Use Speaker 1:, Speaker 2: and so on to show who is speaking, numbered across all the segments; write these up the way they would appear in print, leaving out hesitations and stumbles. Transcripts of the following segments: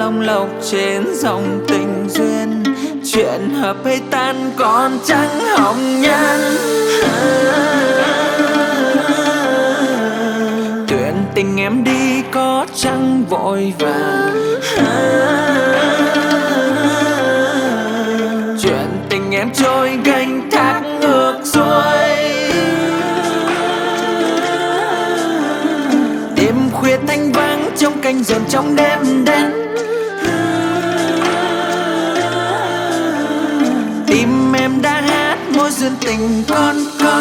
Speaker 1: bông lộc trên dòng tình duyên. Chuyện hợp hay tan còn chẳng hỏng nhân. Tuyển tình em đi có chẳng vội vàng. Chuyện tình em trôi gánh thác ngược xuôi. Đêm khuya thanh vắng trong cánh rừng trong đêm đen. Tim em đã hát mối duyên tình con.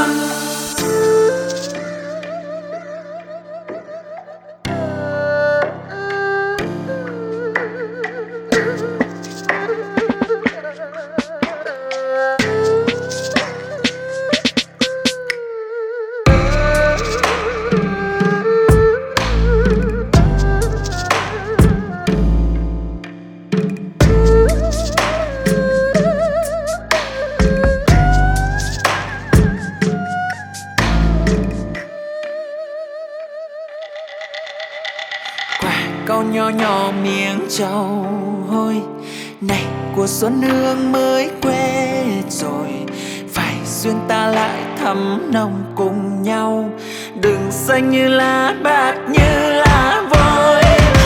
Speaker 1: Câu nho nhỏ miếng trầu hôi này của xuân hương mới quê rồi. Phải duyên ta lại thắm nồng cùng nhau. Đừng xanh như lá bạc như lá vôi.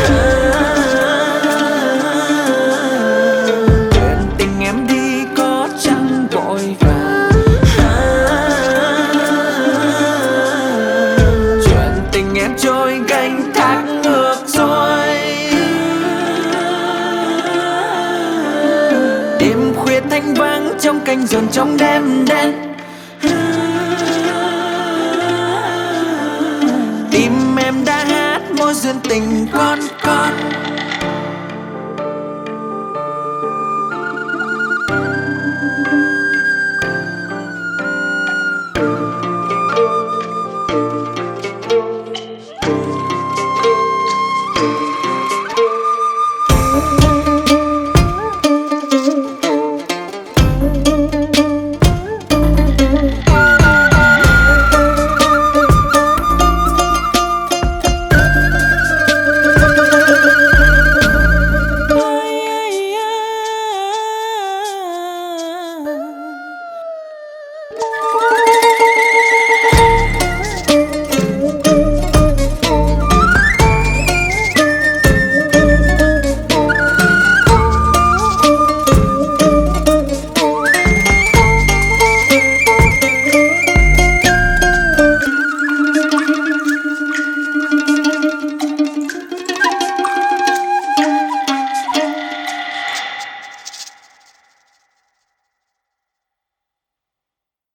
Speaker 1: Chuyện tình em đi có chẳng vội vàng. Chuyện tình em trôi gánh thác ngược xuôi. Đêm khuya thanh vắng trong cánh rừng trong đêm đen. Tim em đã hát mối duyên tình con.